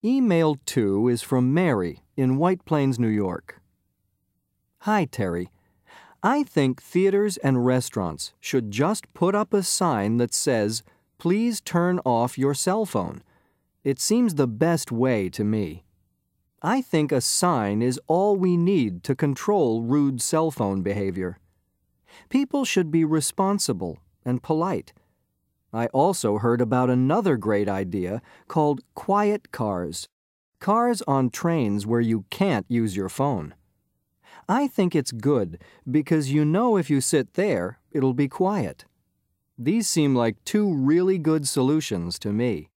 Email 2 is from Mary in White Plains, New York. Hi, Terry. I think theaters and restaurants should just put up a sign that says, "Please turn off your cell phone." It seems the best way to me. I think a sign is all we need to control rude cell phone behavior. People should be responsible and polite. I also heard about another great idea called quiet cars. Cars on trains where you can't use your phone. I think it's good because you know if you sit there, it'll be quiet. These seem like two really good solutions to me.